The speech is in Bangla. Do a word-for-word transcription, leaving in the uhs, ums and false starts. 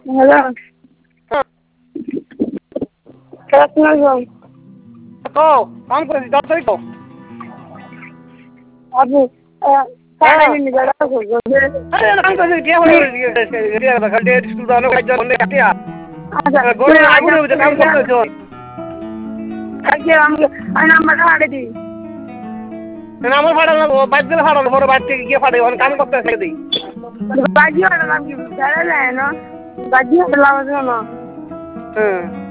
হ্যালো আসসালামু তো কাম করেছি দশ তারিখ তো আপু সারাদিন বেড়া করবো আরে কাম করেছি কে হয়ে গেছে খালি স্কুল দাও কাজ করতে কাটিয়া আচ্ছা গড়ে আগুন হয়ে কাম করতেছ কালকে আমি আমি নাম্বারটা হারিয়ে দিই আমার ফাটাল না বাইক দিলে ফাটাল বড় বাইক থেকে গিয়ে ফাটে ওখানে কাম করতে ছেড়ে দিই বাজি হারালাম কি ছেড়ে দেয় না বাজি হারালাম না হ্যাঁ